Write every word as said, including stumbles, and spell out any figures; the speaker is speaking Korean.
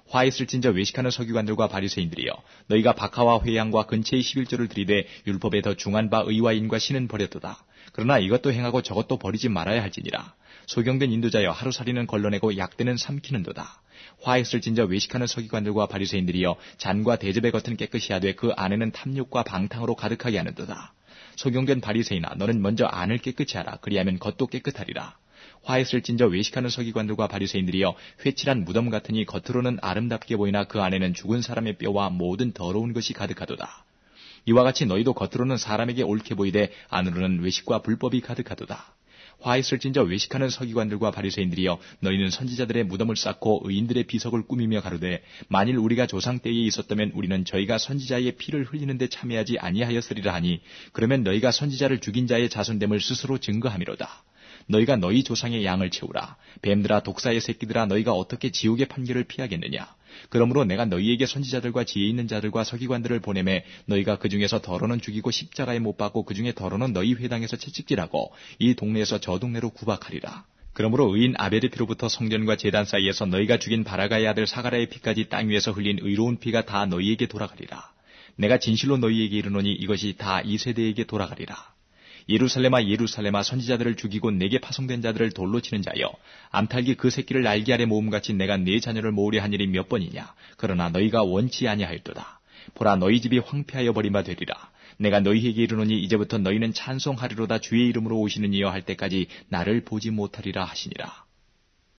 화 있을진저 외식하는 서기관들과 바리새인들이여, 너희가 박하와 회양과 근체의 십일조를 들이되 율법에 더 중한 바 의와 인과 신은 버렸도다. 그러나 이것도 행하고 저것도 버리지 말아야 할지니라. 소경된 인도자여, 하루살이는 걸러내고 약대는 삼키는도다. 화 있을진저 외식하는 서기관들과 바리새인들이여, 잔과 대접의 겉은 깨끗이 하되 그 안에는 탐욕과 방탕으로 가득하게 하는도다. 소경된 바리새인아, 너는 먼저 안을 깨끗이 하라. 그리하면 겉도 깨끗하리라. 화 있을진저 외식하는 서기관들과 바리새인들이여, 회칠한 무덤 같으니 겉으로는 아름답게 보이나 그 안에는 죽은 사람의 뼈와 모든 더러운 것이 가득하도다. 이와 같이 너희도 겉으로는 사람에게 옳게 보이되 안으로는 외식과 불법이 가득하도다. 화 있을진저 외식하는 서기관들과 바리새인들이여, 너희는 선지자들의 무덤을 쌓고 의인들의 비석을 꾸미며 가로되, 만일 우리가 조상 때에 있었다면 우리는 저희가 선지자의 피를 흘리는 데 참여하지 아니하였으리라 하니, 그러면 너희가 선지자를 죽인 자의 자손됨을 스스로 증거함이로다. 너희가 너희 조상의 양을 채우라. 뱀들아, 독사의 새끼들아, 너희가 어떻게 지옥의 판결을 피하겠느냐. 그러므로 내가 너희에게 선지자들과 지혜 있는 자들과 서기관들을 보내매, 너희가 그 중에서 더러는 죽이고 십자가에 못 박고 그 중에 더러는 너희 회당에서 채찍질하고 이 동네에서 저 동네로 구박하리라. 그러므로 의인 아벨의 피로부터 성전과 제단 사이에서 너희가 죽인 바라가의 아들 사가랴의 피까지 땅 위에서 흘린 의로운 피가 다 너희에게 돌아가리라. 내가 진실로 너희에게 이르노니 이것이 다 이 세대에게 돌아가리라. 예루살렘아, 예루살렘아, 선지자들을 죽이고 내게 파송된 자들을 돌로 치는 자여, 암탉이 그 새끼를 날개 아래 모음같이 내가 네 자녀를 모으려 한 일이 몇 번이냐. 그러나 너희가 원치 아니하였도다. 보라, 너희 집이 황폐하여 버린 바 되리라. 내가 너희에게 이르노니 이제부터 너희는 찬송하리로다. 주의 이름으로 오시는 이여 할 때까지 나를 보지 못하리라 하시니라.